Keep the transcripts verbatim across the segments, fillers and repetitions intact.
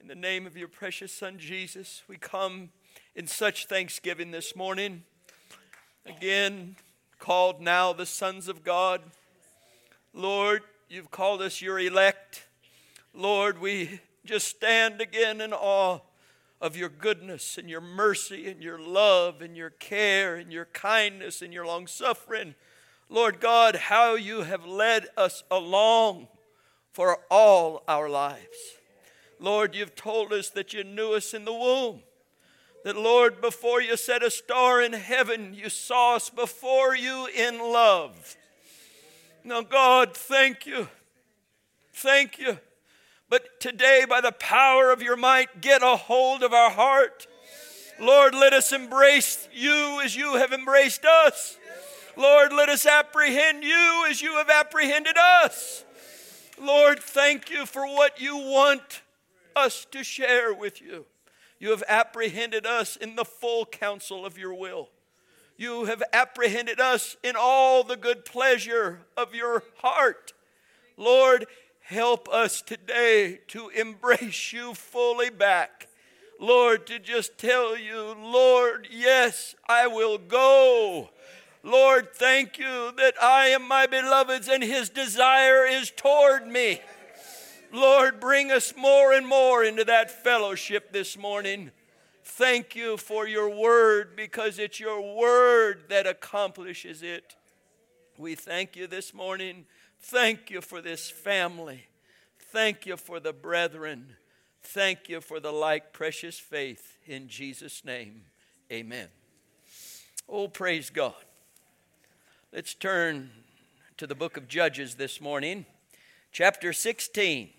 the name of your precious Son, Jesus, we come in such thanksgiving this morning. Again, called now the sons of God. Lord, you've called us your elect. Lord, we just stand again in awe of your goodness and your mercy and your love and your care and your kindness and your long-suffering. Lord God, how you have led us along for all our lives. Lord, you've told us that you knew us in the womb. That, Lord, before you set a star in heaven, you saw us before you in love. Now, God, thank you. Thank you. But today, by the power of your might, get a hold of our heart. Lord, let us embrace you as you have embraced us. Lord, let us apprehend you as you have apprehended us. Lord, thank you for what you want us to share with you. You have apprehended us in the full counsel of your will. You have apprehended us in all the good pleasure of your heart. Lord, help us today to embrace you fully back. Lord, to just tell you, Lord, yes, I will go. Lord, thank you that I am my beloved's and his desire is toward me. Lord, bring us more and more into that fellowship this morning. Thank you for your word, because it's your word that accomplishes it. We thank you this morning. Thank you for this family. Thank you for the brethren. Thank you for the like precious faith. In Jesus' name, amen. Oh, praise God. Let's turn to the book of Judges this morning, chapter sixteen.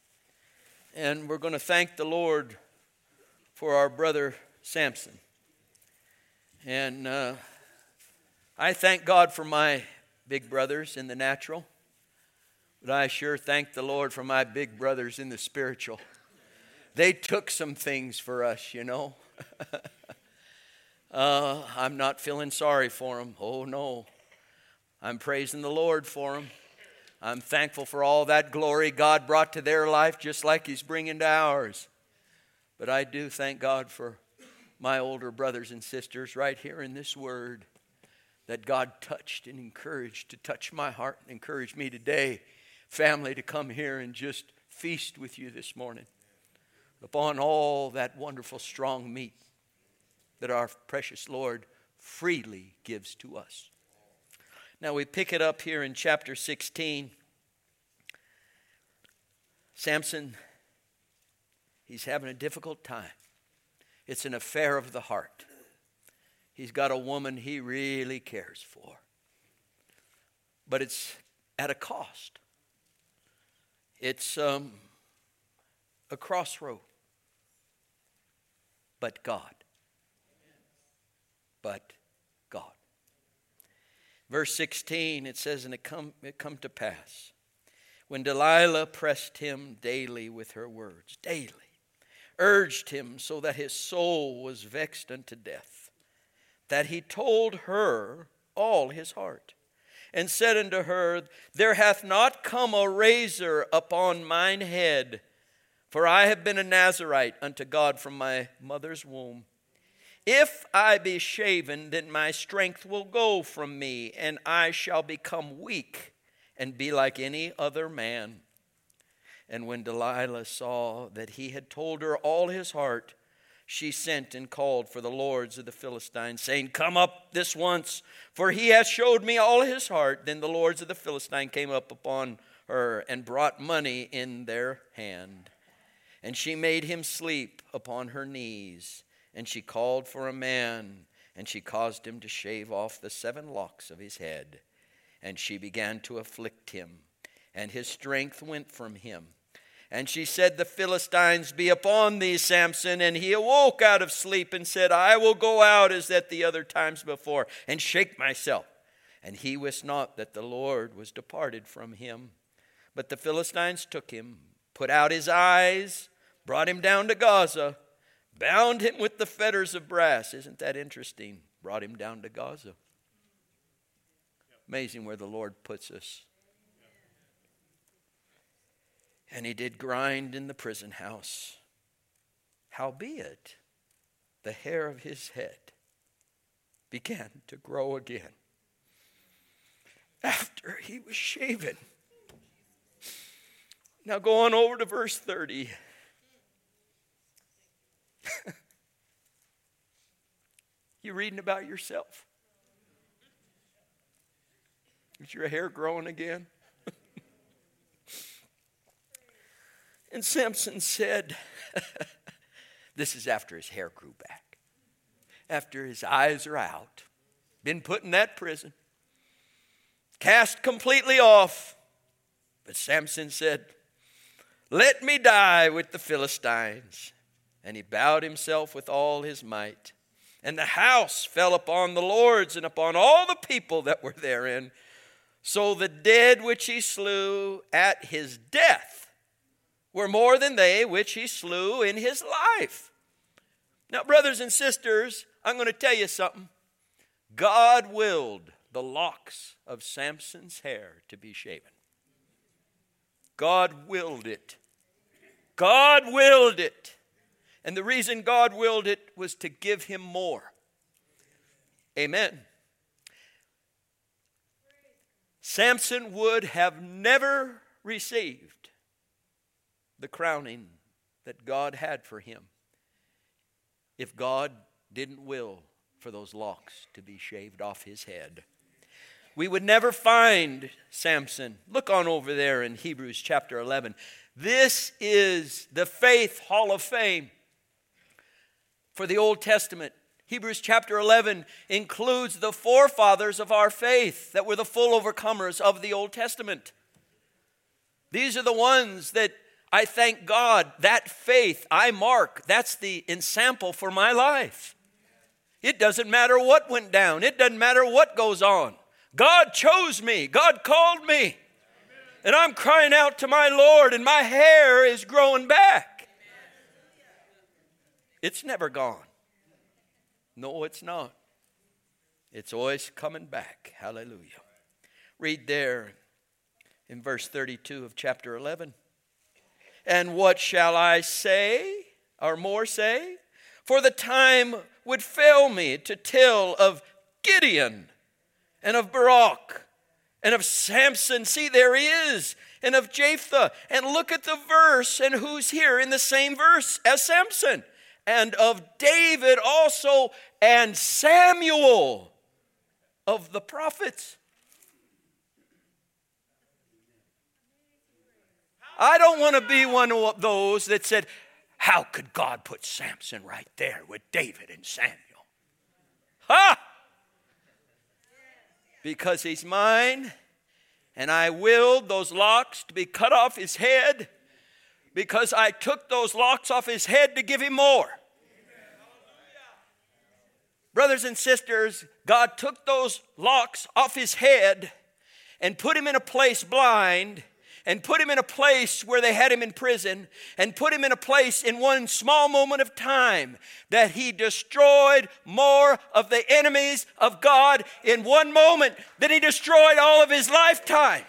And we're going to thank the Lord for our brother Samson. And uh, I thank God for my big brothers in the natural. But I sure thank the Lord for my big brothers in the spiritual. They took some things for us, you know. uh, I'm not feeling sorry for them. Oh, no. I'm praising the Lord for them. I'm thankful for all that glory God brought to their life, just like he's bringing to ours. But I do thank God for my older brothers and sisters right here in this word that God touched and encouraged to touch my heart and encourage me today, family, to come here and just feast with you this morning upon all that wonderful strong meat that our precious Lord freely gives to us. Now we pick it up here in chapter sixteen. Samson, he's having a difficult time. It's an affair of the heart. He's got a woman he really cares for. But it's at a cost. It's um, a crossroad. But God. But God. Verse sixteen, it says, and it come, it come to pass, when Delilah pressed him daily with her words, daily, urged him so that his soul was vexed unto death, that he told her all his heart, and said unto her, there hath not come a razor upon mine head, for I have been a Nazarite unto God from my mother's womb. If I be shaven, then my strength will go from me, and I shall become weak and be like any other man. And when Delilah saw that he had told her all his heart, she sent and called for the lords of the Philistines, saying, come up this once, for he hath showed me all his heart. Then the lords of the Philistine came up upon her and brought money in their hand. And she made him sleep upon her knees. And she called for a man, and she caused him to shave off the seven locks of his head. And she began to afflict him, and his strength went from him. And she said, the Philistines be upon thee, Samson. And he awoke out of sleep and said, I will go out as at the other times before, and shake myself. And he wist not that the Lord was departed from him. But the Philistines took him, put out his eyes, brought him down to Gaza, bound him with the fetters of brass. Isn't that interesting? Brought him down to Gaza. Amazing where the Lord puts us. And he did grind in the prison house. Howbeit, the hair of his head began to grow again after he was shaven. Now go on over to verse thirty. You reading about yourself? Is your hair growing again? And Samson said, this is after his hair grew back, after his eyes are out, been put in that prison, cast completely off. But Samson said, let me die with the Philistines. And he bowed himself with all his might. And the house fell upon the lords and upon all the people that were therein. So the dead which he slew at his death were more than they which he slew in his life. Now, brothers and sisters, I'm going to tell you something. God willed the locks of Samson's hair to be shaven. God willed it. God willed it. And the reason God willed it was to give him more. Amen. Samson would have never received the crowning that God had for him if God didn't will for those locks to be shaved off his head. We would never find Samson. Look on over there in Hebrews chapter eleven. This is the faith hall of fame for the Old Testament. Hebrews chapter eleven includes the forefathers of our faith that were the full overcomers of the Old Testament. These are the ones that I thank God, that faith I mark, that's the ensample for my life. It doesn't matter what went down. It doesn't matter what goes on. God chose me. God called me. And I'm crying out to my Lord, and my hair is growing back. It's never gone. No, it's not. It's always coming back. Hallelujah. Read there in verse thirty-two of chapter eleven. And what shall I say, or more say? For the time would fail me to tell of Gideon, and of Barak, and of Samson. See, there he is. And of Jephthah. And look at the verse, and who's here in the same verse as Samson. And of David also, and Samuel, of the prophets. I don't want to be one of those that said, how could God put Samson right there with David and Samuel? Ha! Because he's mine, and I willed those locks to be cut off his head, because I took those locks off his head to give him more. Brothers and sisters, God took those locks off his head and put him in a place blind, and put him in a place where they had him in prison, and put him in a place in one small moment of time that he destroyed more of the enemies of God in one moment than he destroyed all of his lifetime.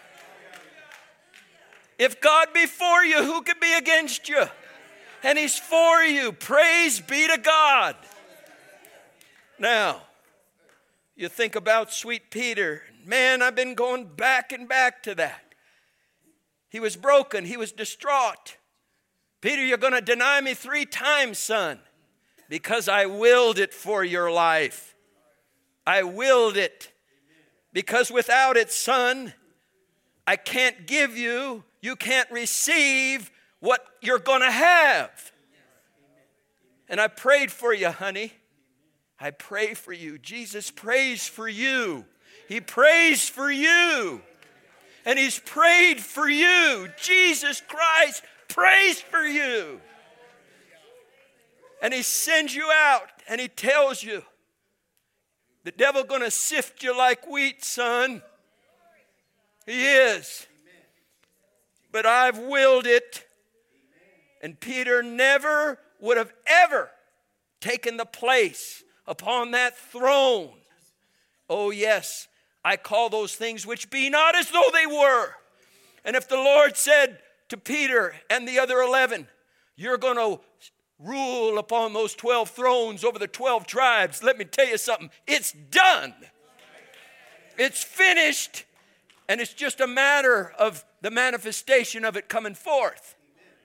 If God be for you, who can be against you? And he's for you. Praise be to God. Now, you think about sweet Peter. Man, I've been going back and back to that. He was broken. He was distraught. Peter, you're going to deny me three times, son, because I willed it for your life. I willed it. Because without it, son, I can't give you, you can't receive what you're going to have. And I prayed for you, honey. I pray for you. Jesus prays for you. He prays for you. And he's prayed for you. Jesus Christ prays for you. And he sends you out and he tells you, the devil going to sift you like wheat, son. He is. But I've willed it. And Peter never would have ever taken the place upon that throne. Oh yes, I call those things which be not as though they were. And if the Lord said to Peter and the other eleven, you're going to rule upon those twelve thrones over the twelve tribes. Let me tell you something. It's done. It's finished. And it's just a matter of the manifestation of it coming forth.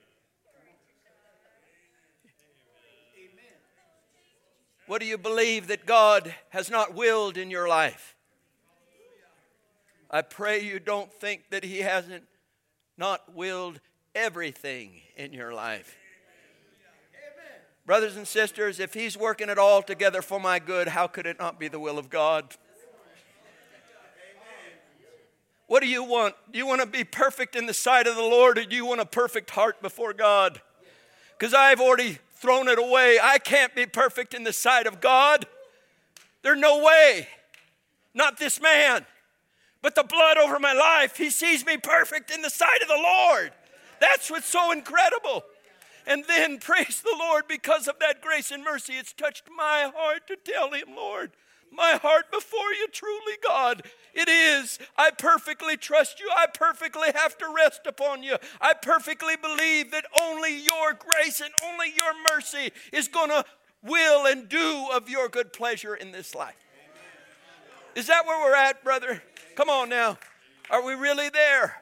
What do you believe that God has not willed in your life? I pray you don't think that He hasn't not willed everything in your life. Brothers and sisters, if He's working it all together for my good, how could it not be the will of God? What do you want? Do you want to be perfect in the sight of the Lord, or do you want a perfect heart before God? Because I've already thrown it away. I can't be perfect in the sight of God. There's no way. Not this man. But the blood over my life, He sees me perfect in the sight of the Lord. That's what's so incredible. And then, praise the Lord, because of that grace and mercy, it's touched my heart to tell Him, Lord, my heart before you, truly, God, it is. I perfectly trust you. I perfectly have to rest upon you. I perfectly believe that only your grace and only your mercy is going to will and do of your good pleasure in this life. Is that where we're at, brother? Come on now. Are we really there?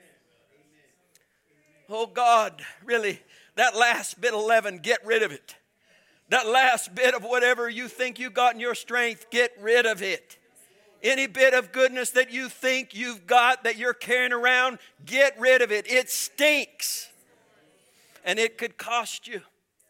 Oh, God, really, that last bit eleven, get rid of it. That last bit of whatever you think you got in your strength, get rid of it. Any bit of goodness that you think you've got that you're carrying around, get rid of it. It stinks. And it could cost you.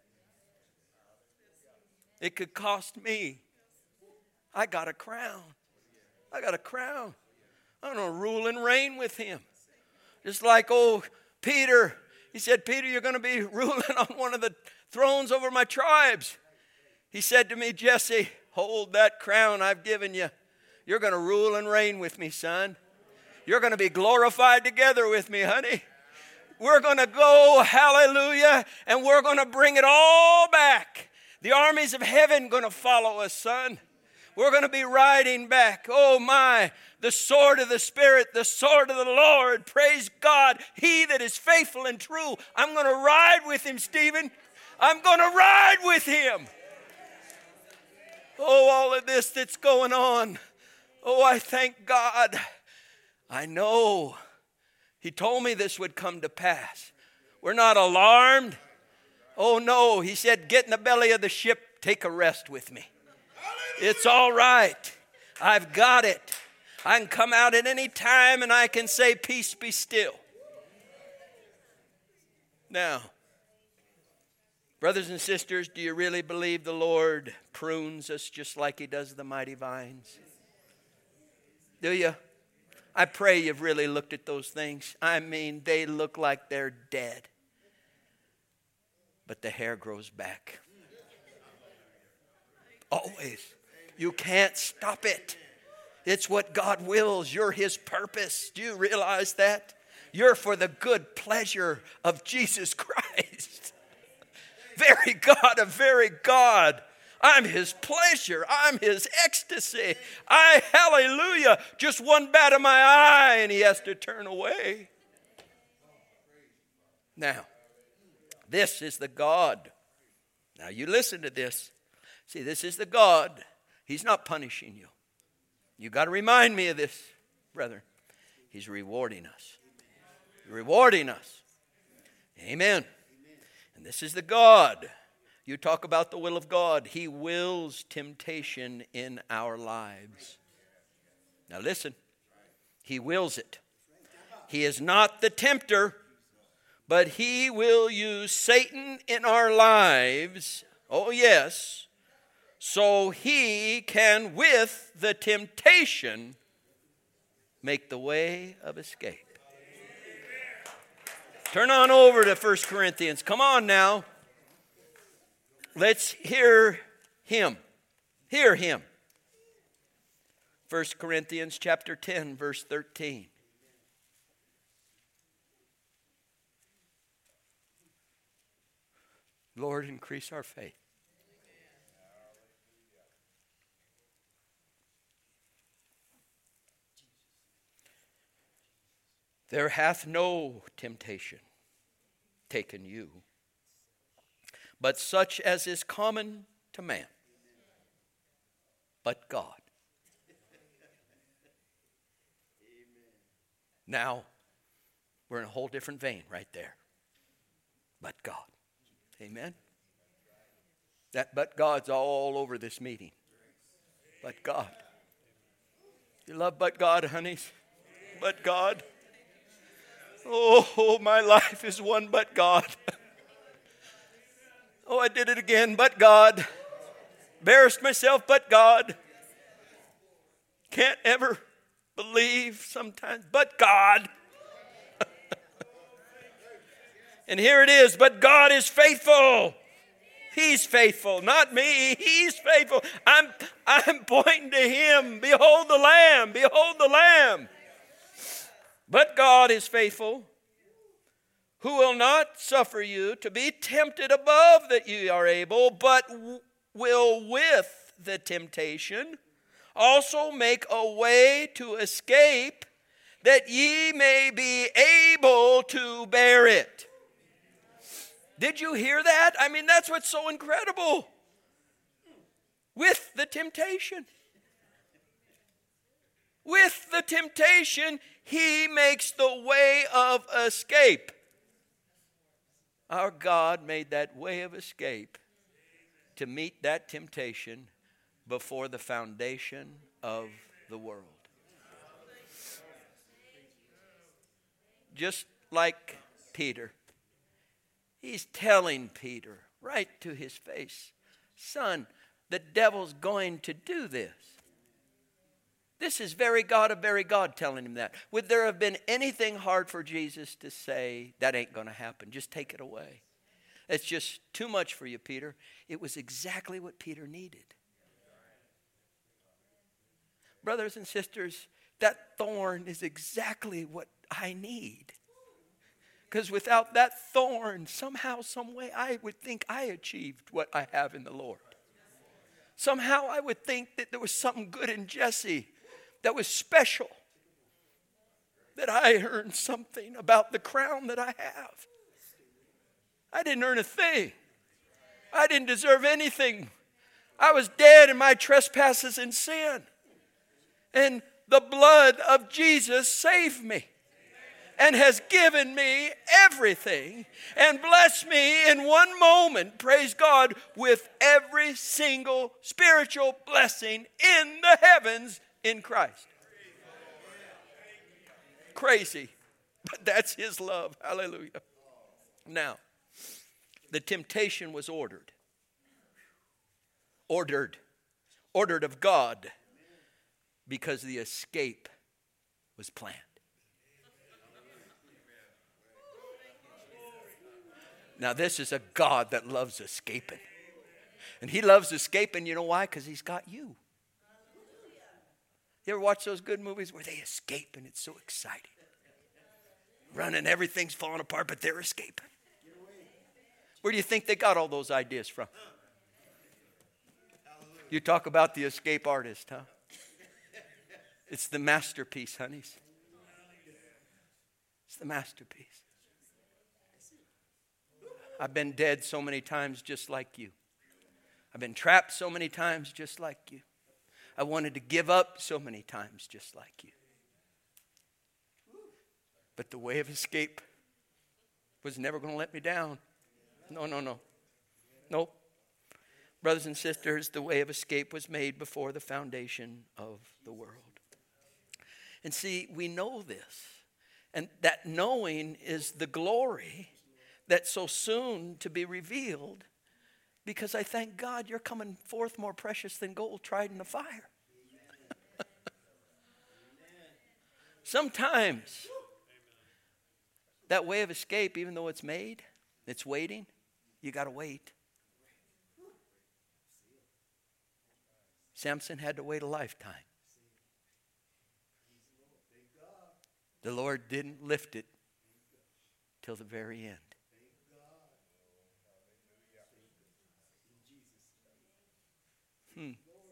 It could cost me. I got a crown. I got a crown. I'm going to rule and reign with Him. Just like old Peter. He said, Peter, you're going to be ruling on one of the thrones over my tribes. He said to me, Jesse, hold that crown I've given you. You're going to rule and reign with me, son. You're going to be glorified together with me, honey. We're going to go, hallelujah, and we're going to bring it all back. The armies of heaven going to follow us, son. We're going to be riding back. Oh, my, the sword of the Spirit, the sword of the Lord. Praise God, He that is faithful and true. I'm going to ride with Him, Stephen. I'm going to ride with Him. Oh, all of this that's going on. Oh, I thank God. I know He told me this would come to pass. We're not alarmed. Oh, no. He said, get in the belly of the ship. Take a rest with me. It's all right. I've got it. I can come out at any time and I can say, peace be still. Now, brothers and sisters, do you really believe the Lord prunes us just like He does the mighty vines? Do you? I pray you've really looked at those things. I mean, they look like they're dead. But the hair grows back. Always. You can't stop it. It's what God wills. You're His purpose. Do you realize that? You're for the good pleasure of Jesus Christ. Very God of very God. I'm His pleasure. I'm His ecstasy. I, hallelujah, just one bat of my eye and He has to turn away. Now, this is the God. Now you listen to this. See, this is the God. He's not punishing you. You got to remind me of this, brother. He's rewarding us. Rewarding us. Amen. And this is the God. You talk about the will of God. He wills temptation in our lives. Now listen. He wills it. He is not the tempter, but He will use Satan in our lives. Oh, yes. So He can, with the temptation, make the way of escape. Turn on over to First Corinthians. Come on now. Let's hear Him. Hear Him. First Corinthians chapter ten, verse thirteen. Lord, increase our faith. There hath no temptation taken you, but such as is common to man. But God. Now, we're in a whole different vein right there. But God. Amen? That but God's all over this meeting. But God. You love but God, honeys? But God. Oh, my life is one but God. Oh, I did it again, but God. Embarrassed myself, but God. Can't ever believe sometimes, but God. And here it is, but God is faithful. He's faithful, not me. He's faithful. I'm, I'm pointing to Him. Behold the Lamb. Behold the Lamb. But God is faithful, who will not suffer you to be tempted above that ye are able, but w- will with the temptation also make a way to escape, that ye may be able to bear it. Did you hear that? I mean, that's what's so incredible. With the temptation. With the temptation, He makes the way of escape. Our God made that way of escape to meet that temptation before the foundation of the world. Just like Peter. He's telling Peter right to his face, son, the devil's going to do this. This is very God of very God telling him that. Would there have been anything hard for Jesus to say, that ain't going to happen, just take it away? It's just too much for you, Peter. It was exactly what Peter needed. Brothers and sisters, that thorn is exactly what I need. Because without that thorn, somehow, some way, I would think I achieved what I have in the Lord. Somehow I would think that there was something good in Jesse that was special. That I earned something about the crown that I have. I didn't earn a thing. I didn't deserve anything. I was dead in my trespasses and sin. And the blood of Jesus saved me. And has given me everything and blessed me in one moment, praise God, with every single spiritual blessing in the heavens in Christ. Crazy, but that's His love. Hallelujah. Now, the temptation was ordered. Ordered. Ordered of God, because the escape was planned. Now, this is a God that loves escaping. And He loves escaping, you know why? Because He's got you. You ever watch those good movies where they escape and it's so exciting? Running, everything's falling apart, but they're escaping. Where do you think they got all those ideas from? You talk about the escape artist, huh? It's the masterpiece, honeys. It's the masterpiece. I've been dead so many times just like you. I've been trapped so many times just like you. I wanted to give up so many times just like you. But the way of escape was never going to let me down. No, no, no. Nope. Brothers and sisters, the way of escape was made before the foundation of the world. And see, we know this. And that knowing is the glory that's so soon to be revealed, because I thank God you're coming forth more precious than gold tried in the fire. Sometimes that way of escape, even though it's made, it's waiting, you got to wait. Samson had to wait a lifetime. The Lord didn't lift it till the very end. Hmm.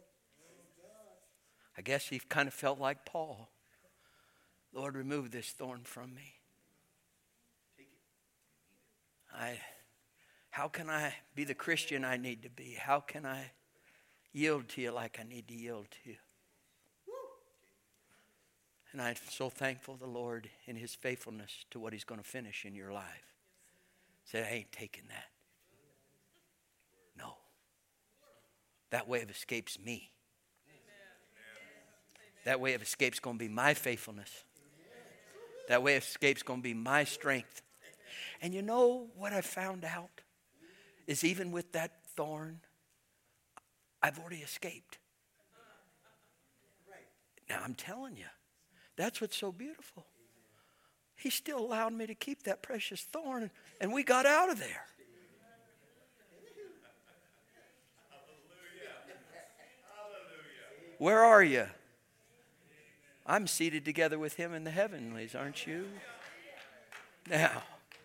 I guess he kind of felt like Paul. Lord, remove this thorn from me. I How can I be the Christian I need to be? How can I yield to you like I need to yield to you? And I'm so thankful to the Lord in his faithfulness to what he's going to finish in your life. Said, I ain't taking that. No. That way of escape's me. That way of escape's going to be my faithfulness. That way of escape's going to be my strength. And you know what I found out? Is even with that thorn, I've already escaped. Now I'm telling you, that's what's so beautiful. He still allowed me to keep that precious thorn, and we got out of there. Where are you? I'm seated together with him in the heavenlies, aren't you? Now,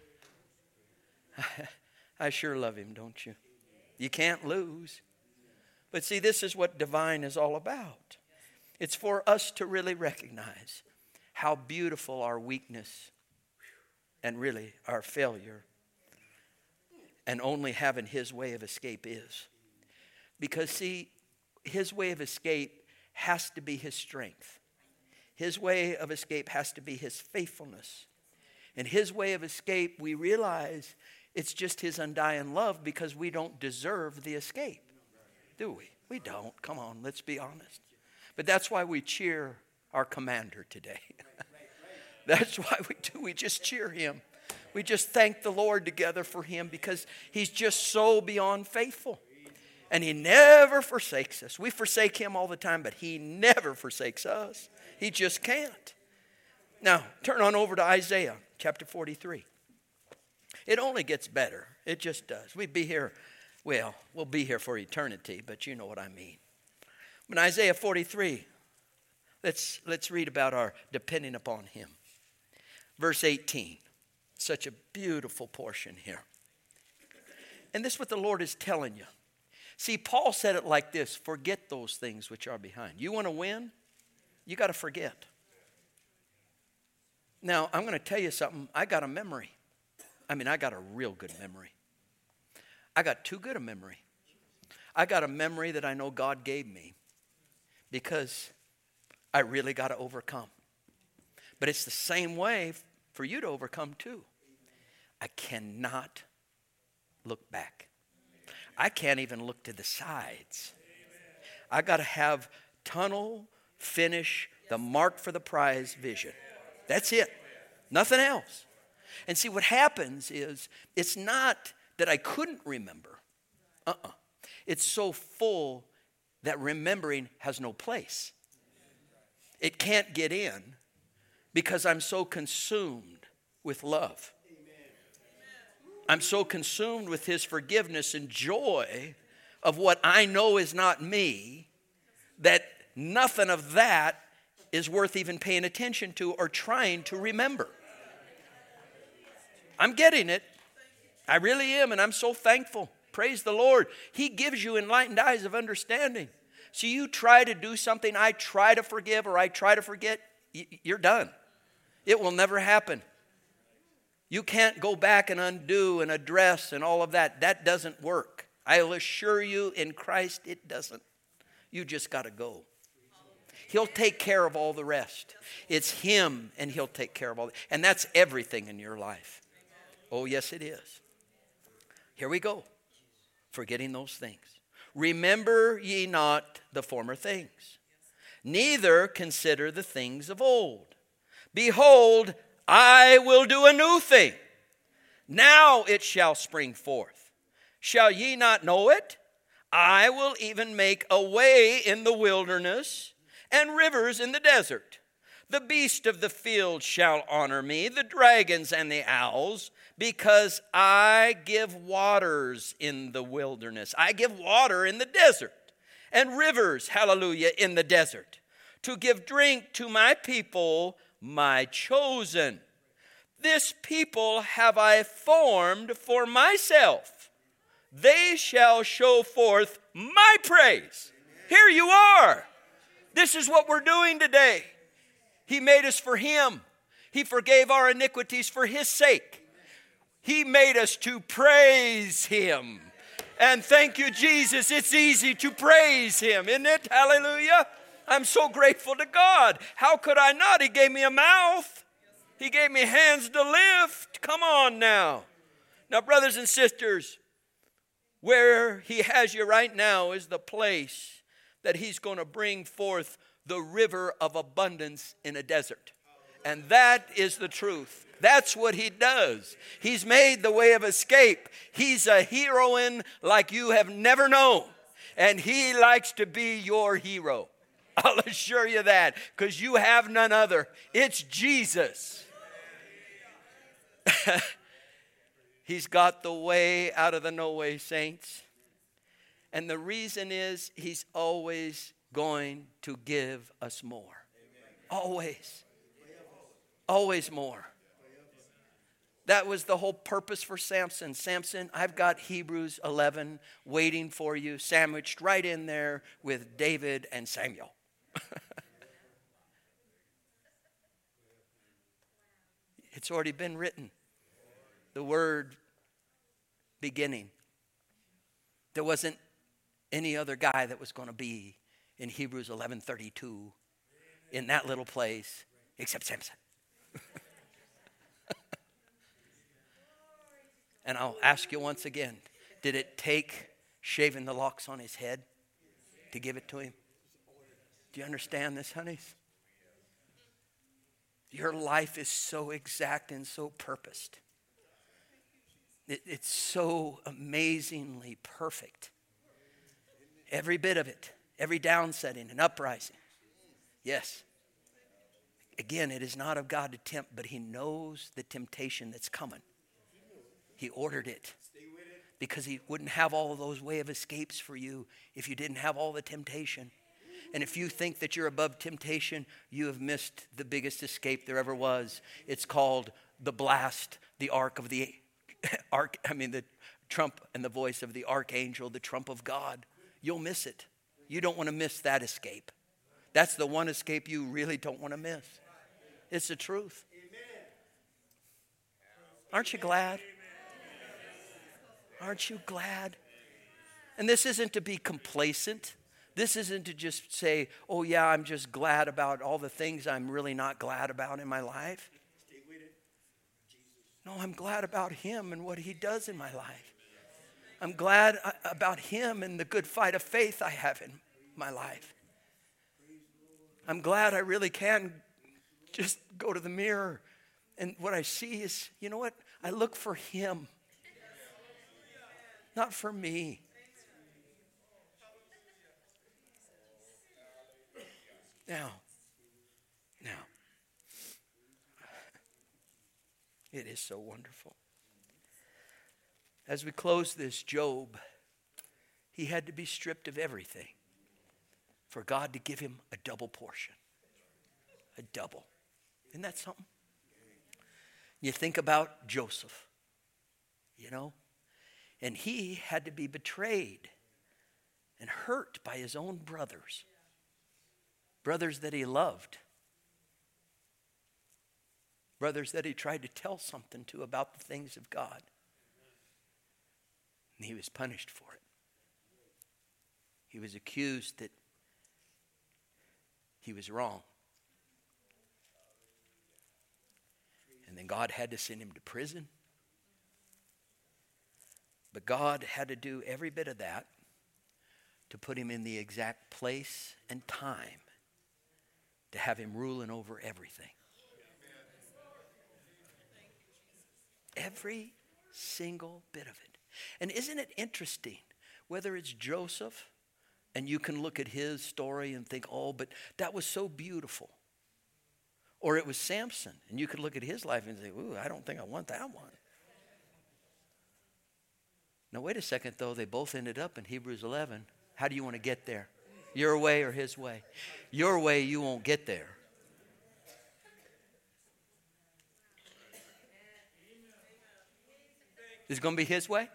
I sure love him, don't you? You can't lose. But see, this is what divine is all about. It's for us to really recognize how beautiful our weakness and really our failure and only having his way of escape is. Because see, his way of escape has to be his strength. His way of escape has to be his faithfulness. And his way of escape, we realize it's just his undying love because we don't deserve the escape. Do we? We don't. Come on, let's be honest. But that's why we cheer our commander today. That's why we do. We just cheer him. We just thank the Lord together for him because he's just so beyond faithful. And he never forsakes us. We forsake him all the time, but he never forsakes us. He just can't. Now, turn on over to Isaiah chapter forty-three. It only gets better. It just does. We'd be here, well, we'll be here for eternity, but you know what I mean. In Isaiah forty-three, let's, let's read about our depending upon him. Verse eighteen, such a beautiful portion here. And this is what the Lord is telling you. See, Paul said it like this, forget those things which are behind. You want to win? You got to forget. Now, I'm going to tell you something. I got a memory. I mean, I got a real good memory. I got too good a memory. I got a memory that I know God gave me because I really got to overcome. But it's the same way for you to overcome too. I cannot look back. I can't even look to the sides. I got to have tunnel, finish, the mark for the prize vision. That's it. Nothing else. And see, what happens is, it's not that I couldn't remember. Uh-uh. It's so full that remembering has no place. It can't get in because I'm so consumed with love. I'm so consumed with his forgiveness and joy of what I know is not me that nothing of that is worth even paying attention to or trying to remember. I'm getting it. I really am, and I'm so thankful. Praise the Lord. He gives you enlightened eyes of understanding. So you try to do something, I try to forgive or I try to forget, you're done. It will never happen. You can't go back and undo and address and all of that. That doesn't work. I'll assure you in Christ it doesn't. You just got to go. He'll take care of all the rest. It's him and he'll take care of all. The, and that's everything in your life. Oh, yes, it is. Here we go. Forgetting those things. Remember ye not the former things, neither consider the things of old. Behold, I will do a new thing. Now it shall spring forth. Shall ye not know it? I will even make a way in the wilderness and rivers in the desert. The beast of the field shall honor me, the dragons and the owls, because I give waters in the wilderness. I give water in the desert and rivers, hallelujah, in the desert, to give drink to my people, my chosen. This people have I formed for myself. They shall show forth my praise. Here you are. This is what we're doing today. He made us for him. He forgave our iniquities for his sake. He made us to praise him. And thank you, Jesus. It's easy to praise him, isn't it? Hallelujah. I'm so grateful to God. How could I not? He gave me a mouth. He gave me hands to lift. Come on now. Now, brothers and sisters, where he has you right now is the place that he's going to bring forth the river of abundance in a desert. And that is the truth. That's what he does. He's made the way of escape. He's a heroine like you have never known. And he likes to be your hero. I'll assure you that, because you have none other. It's Jesus. He's got the way out of the no way, saints. And the reason is he's always going to give us more. Always. Always more. That was the whole purpose for Samson. Samson, I've got Hebrews eleven waiting for you, sandwiched right in there with David and Samuel. It's already been written. The word beginning. There wasn't any other guy that was going to be in Hebrews eleven thirty-two in that little place except Samson. And I'll ask you once again, did it take shaving the locks on his head to give it to him? Do you understand this, honeys? Your life is so exact and so purposed. It, it's so amazingly perfect. Every bit of it, every downsetting and uprising. Yes. Again, it is not of God to tempt, but he knows the temptation that's coming. He ordered it because he wouldn't have all of those way of escapes for you if you didn't have all the temptation. And if you think that you're above temptation, you have missed the biggest escape there ever was. It's called the blast, the ark of the ark. I mean, the trump and the voice of the archangel, the trump of God. You'll miss it. You don't want to miss that escape. That's the one escape you really don't want to miss. It's the truth. Aren't you glad? Aren't you glad? And this isn't to be complacent. This isn't to just say, oh yeah, I'm just glad about all the things I'm really not glad about in my life. No, I'm glad about him and what he does in my life. I'm glad about him and the good fight of faith I have in my life. I'm glad I really can just go to the mirror and what I see is, you know what? I look for him. Not for me. Now, now, it is so wonderful. As we close this, Job, he had to be stripped of everything for God to give him a double portion. A double. Isn't that something? You think about Joseph, you know, and he had to be betrayed and hurt by his own brothers. Brothers that he loved. Brothers that he tried to tell something to about the things of God. And he was punished for it. He was accused that he was wrong. And then God had to send him to prison. But God had to do every bit of that to put him in the exact place and time to have him ruling over everything. Every single bit of it. And isn't it interesting, whether it's Joseph, and you can look at his story and think, oh, but that was so beautiful. Or it was Samson, and you could look at his life and say, ooh, I don't think I want that one. Now, wait a second, though. They both ended up in Hebrews eleven. How do you want to get there? Your way or his way? Your way, you won't get there. Is it going to be his way?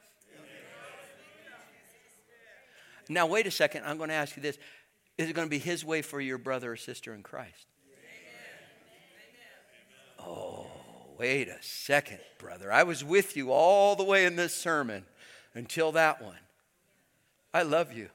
Now, wait a second. I'm going to ask you this. Is it going to be his way for your brother or sister in Christ? Oh, wait a second, brother. I was with you all the way in this sermon until that one. I love you.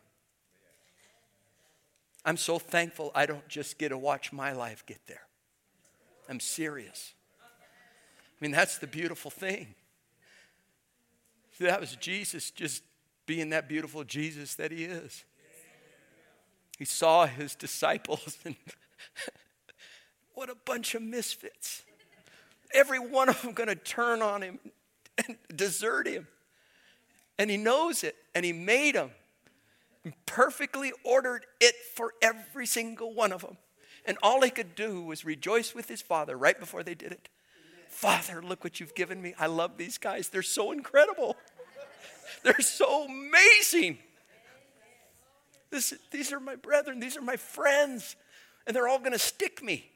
I'm so thankful I don't just get to watch my life get there. I'm serious. I mean, that's the beautiful thing. That was Jesus just being that beautiful Jesus that he is. He saw his disciples and what a bunch of misfits. Every one of them going to turn on him and desert him. And he knows it. And he made them. And perfectly ordered it for every single one of them. And all he could do was rejoice with his Father right before they did it. Father, look what you've given me. I love these guys. They're so incredible. They're so amazing. This, these are my brethren. These are my friends. And they're all going to stick me.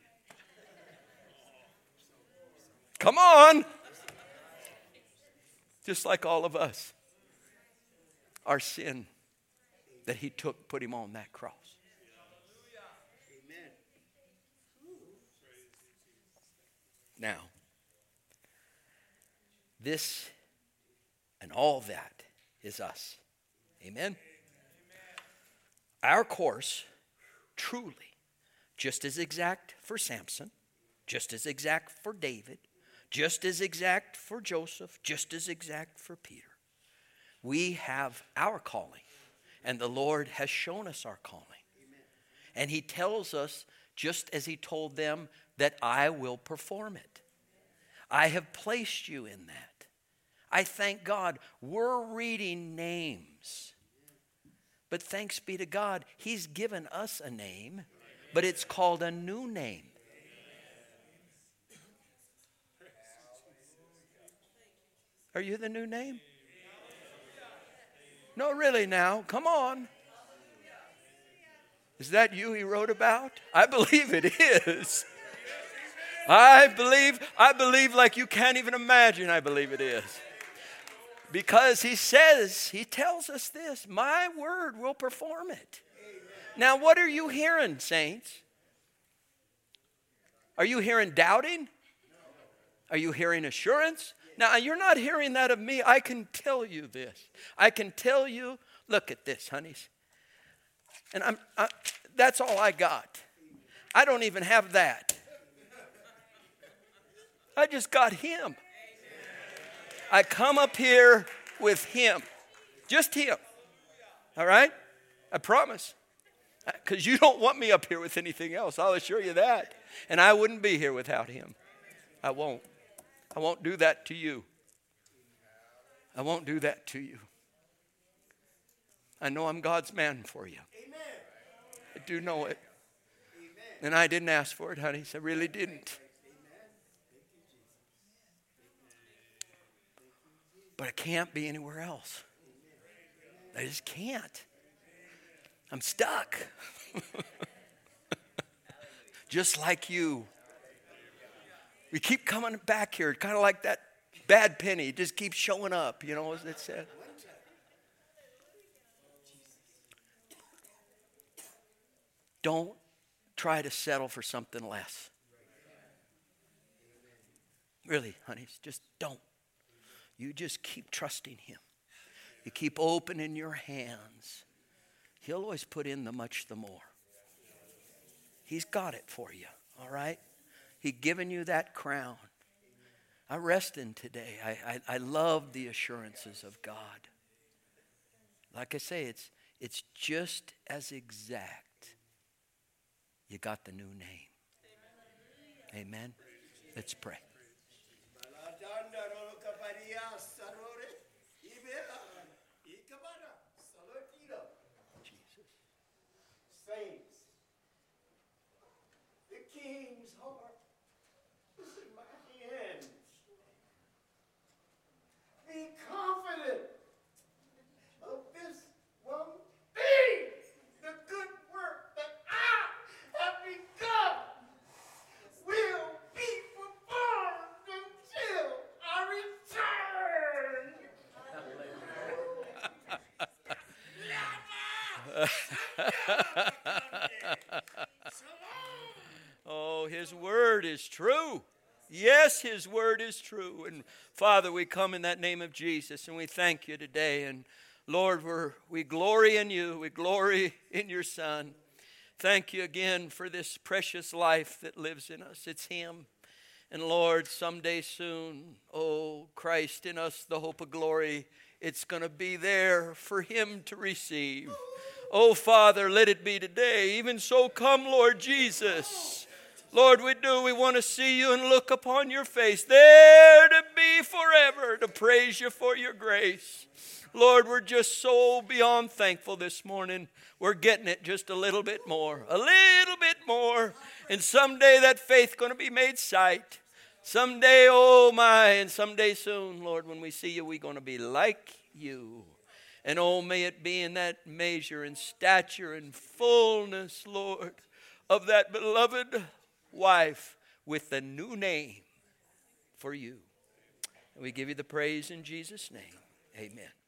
Come on. Just like all of us. Our sin that he took, put him on that cross. Now, this and all that is us. Amen? Our course, truly, just as exact for Samson, just as exact for David, just as exact for Joseph, just as exact for Peter. We have our calling, and the Lord has shown us our calling. And he tells us, just as he told them, that I will perform it. I have placed you in that. I thank God we're reading names. But thanks be to God, he's given us a name, but it's called a new name. Are you the new name? No, really now. Come on. Is that you he wrote about? I believe it is. I believe, I believe like you can't even imagine I believe it is. Because he says, he tells us this, my word will perform it. Now what are you hearing, saints? Are you hearing doubting? Are you hearing assurance? Now you're not hearing that of me. I can tell you this. I can tell you, look at this, honeys. And I'm, I, that's all I got. I don't even have that. I just got him. I come up here with him. Just him. All right? I promise. Because you don't want me up here with anything else. I'll assure you that. And I wouldn't be here without him. I won't. I won't do that to you. I won't do that to you. I know I'm God's man for you. I do know it. And I didn't ask for it, honey. I really didn't. But I can't be anywhere else. I just can't. I'm stuck. Just like you. We keep coming back here, kind of like that bad penny. It just keeps showing up, you know, as it said. Don't try to settle for something less. Really, honeys, just don't. You just keep trusting him. You keep opening your hands. He'll always put in the much the more. He's got it for you, all right? He's given you that crown. I rest in today. I, I, I love the assurances of God. Like I say, it's, it's just as exact. You got the new name. Amen. Let's pray. Saints, the King's heart is in my hands. Be confident of this one thing, the good work that I have begun will be performed until I return. Oh, his word is true. Yes, his word is true. And Father, we come in that name of Jesus, and we thank you today. And Lord, we're, we glory in you. We glory in your Son. Thank you again for this precious life that lives in us. It's him. And Lord, someday soon, oh, Christ in us, the hope of glory, it's going to be there for him to receive. Oh, Father, let it be today. Even so, come, Lord Jesus. Lord, we do. We want to see you and look upon your face, there to be forever, to praise you for your grace. Lord, we're just so beyond thankful this morning. We're getting it just a little bit more, a little bit more. And someday that faith going to be made sight. Someday, oh my, and someday soon, Lord, when we see you, we're going to be like you. And oh, may it be in that measure and stature and fullness, Lord, of that beloved wife with the new name for you. And we give you the praise in Jesus' name. Amen.